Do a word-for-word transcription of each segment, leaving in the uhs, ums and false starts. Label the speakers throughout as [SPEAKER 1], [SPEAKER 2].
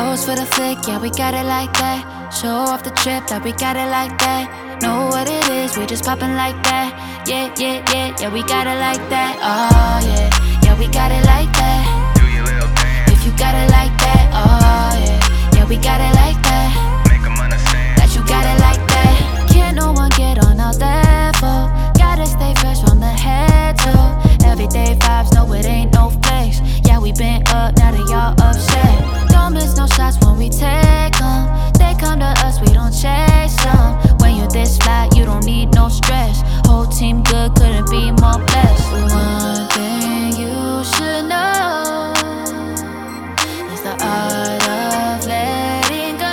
[SPEAKER 1] Pose for the flick, yeah, we got it like that. Show off the trip, like we got it like that. Know what it is, we just poppin' like that. Yeah, yeah, yeah, yeah, we got it like that. Oh yeah, yeah, we got it like that.
[SPEAKER 2] Do your little dance.
[SPEAKER 1] If you got it like that, oh yeah, yeah, we got it like that.
[SPEAKER 2] Make 'em understand
[SPEAKER 1] that you got it like that. Can't no one get on our level. Gotta stay fresh from the head to everyday vibes, no it ain't no flex. Yeah, we been up, now that y'all upset. Don't miss no shots when we take them. They come to us, we don't chase them. When you this fly, you don't need no stress. Whole team good, couldn't be more blessed. One thing you should know is the art of letting go.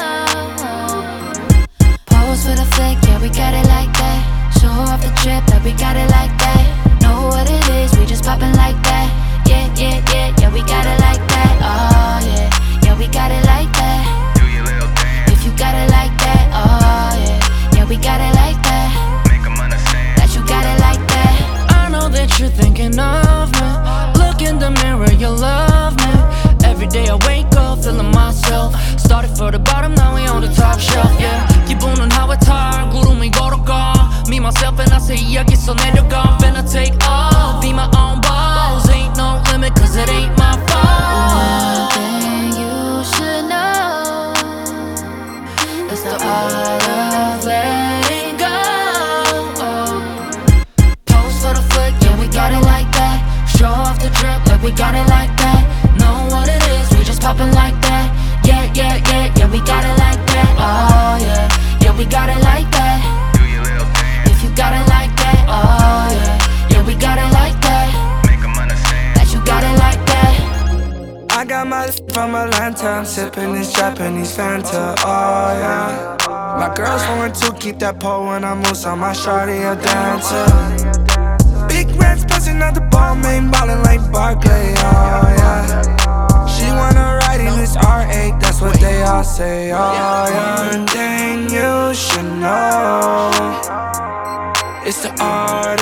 [SPEAKER 1] Pose for the flick, yeah, we got it like that. Show off the trip, like we got it like that. Know what it is, we just poppin' like that. Yeah, yeah, yeah, yeah, we got it like that. Oh yeah, yeah, we got it like that.
[SPEAKER 2] Do your little dance.
[SPEAKER 1] If you got it like that, oh yeah, yeah, we got it like that.
[SPEAKER 2] Make 'em understand
[SPEAKER 1] that you got it like that.
[SPEAKER 3] I know that you're thinking of me. Look in the mirror, you love me. Every day I wake up feeling myself. Started for the bottom, now we on the top shelf, yeah. 기분은 하와탈 구름이 걸어가. Me, myself and I say 여기서 내려가. Finna take off, be my own boss. Ain't no limit cause it ain't my fault.
[SPEAKER 1] One thing you should know is the art of letting go. Pose for the flick, yeah, we got it like that. Show off the drip, like we got it like that. Know what it is, we just poppin' like that. Yeah, yeah, yeah, yeah, we got it like that. Oh yeah, yeah, we got it like that.
[SPEAKER 2] Do your little dance.
[SPEAKER 1] If you got it like that, oh yeah, yeah, we got it like that.
[SPEAKER 2] Make 'em understand
[SPEAKER 1] that you got it like that.
[SPEAKER 4] I got my from Atlanta, I'm sipping this Japanese Fanta, oh yeah. My girls want to keep that pole when I move, so my shawty a dancer. Big rats bustin' out the ball, main ballin' like Barkley, oh yeah. She wanna ride in this R eight, that's what they all say, oh yeah. And then you should know it's the art